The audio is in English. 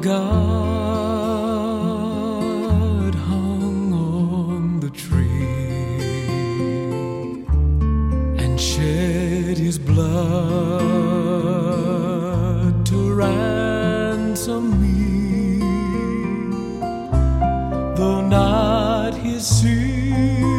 God hung on the tree and shed his blood to ransom me, though not his sin